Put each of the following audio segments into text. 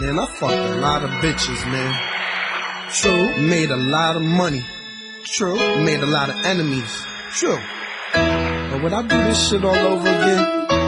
Man, I fucked a lot of bitches, man. True. Made a lot of money. True. Made a lot of enemies. True. But would I do this shit all over again?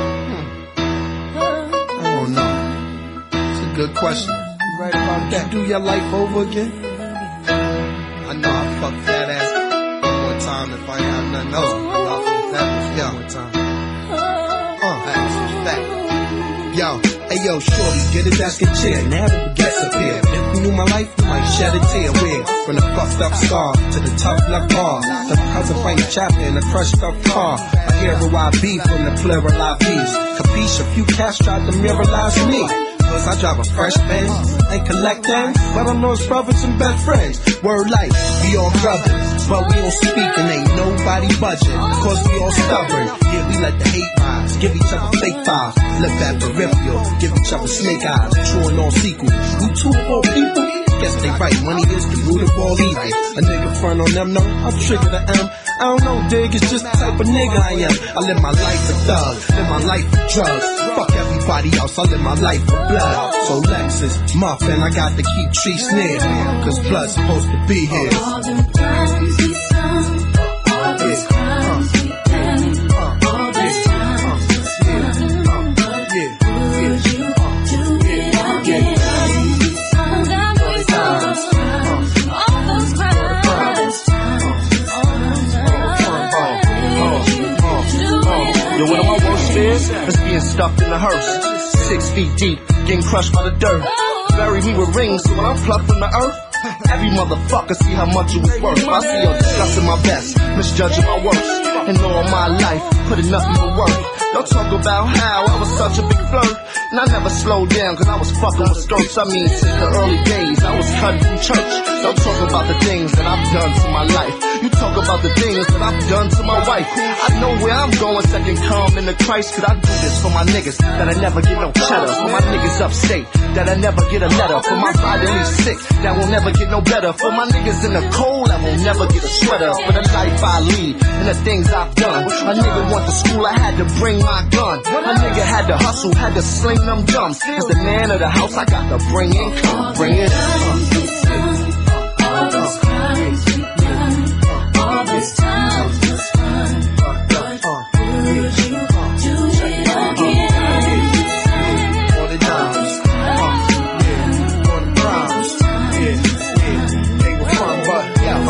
I don't know. It's a good question. You right about that? Do your life over again? I know I fucked that ass one more time if I ain't have nothing else. That was one time. That's that. Yo, hey yo, shorty, get a desk and chair, never gets up here. If you knew my life, you might shed a tear. Where? From the fucked up scar to the tough love bar, the cousin find a chapter in a crushed up car. I hear a YB from the plural IVs. Capiche, a few cats tried to mirrorize me. Cause I drive a fresh Benz and collect them, but I'm those brothers and best friends. Word life, we all brothers, but we don't speak and ain't nobody budging. Cause we all stubborn, yeah, we let the hate rise. Give each other fake fives, live that peripheral. Give each other snake eyes, true and all sequel. We two poor people, guess they right. Money is the root of all evil. A nigga front on them, no, I'll trigger the M. I don't know, dig, it's just the type of nigga I am. I live my life for thugs, live my life for drugs. Fuck everybody else, I live my life for blood. So Lexus, Muffin, I got to keep trees near, cause blood's supposed to be here. All them crimes we done, all those crimes we done, all this time was nothing but would you do it again? All them crimes, all those crimes, Yo, one of my worst fears is being stuffed in a hearse. 6 feet deep, getting crushed by the dirt. Bury me with rings, so when I'm plucked from the earth, every motherfucker see how much it was worth. I see y'all discussing my best, misjudging my worst, and all my life, putting nothing but work. Don't talk about how I was such a big flirt, and I never slowed down cause I was fucking with skirts. I mean, since the early days, I was cutting from church. Don't talk about the things that I've done to my life. You talk about the things that I've done to my wife. I know where I'm going, second come in the Christ. Could I do this for my niggas that I never get no cheddar? For my niggas upstate, that I never get a letter. For my bodily sick, that will never get no better. For my niggas in the cold, I will never get a sweater. For the life I lead and the things I've done. A nigga went to school, I had to bring my gun. A nigga had to hustle, had to sling them drums. As the man of the house, I got to bring income, bring it on. all those crimes we done, all this time was fun, but would you do it again? All the dimes, all the crimes, they were fun, but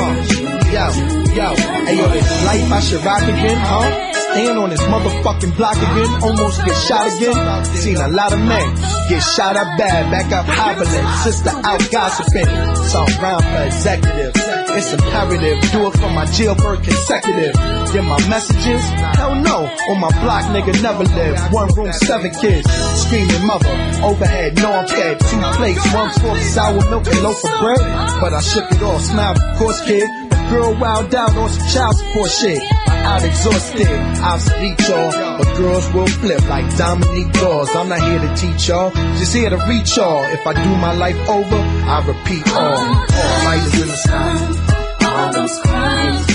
yo, hey yo, this life I should rock again, huh? Stand on this motherfucking block again, almost get shot again. Seen a lot of men get shot up bad, back up hobbling, sister out gossiping. Some round for executives, it's imperative, do it for my jailbird consecutive. Get my messages? Hell no, on my block nigga never lived. 1 room, 7 kids, screaming mother, overhead, no I'm fed. 2 plates, 1 fork, sour milk and loaf of bread. But I shook it off, smiled, of course kid. Girl wild out on some child support shit. Out exhausted, obsolete y'all, but girls will flip like Dominique Dawes. I'm not here to teach y'all, just here to reach y'all. If I do my life over, I repeat all. All light is in the sky. All those crimes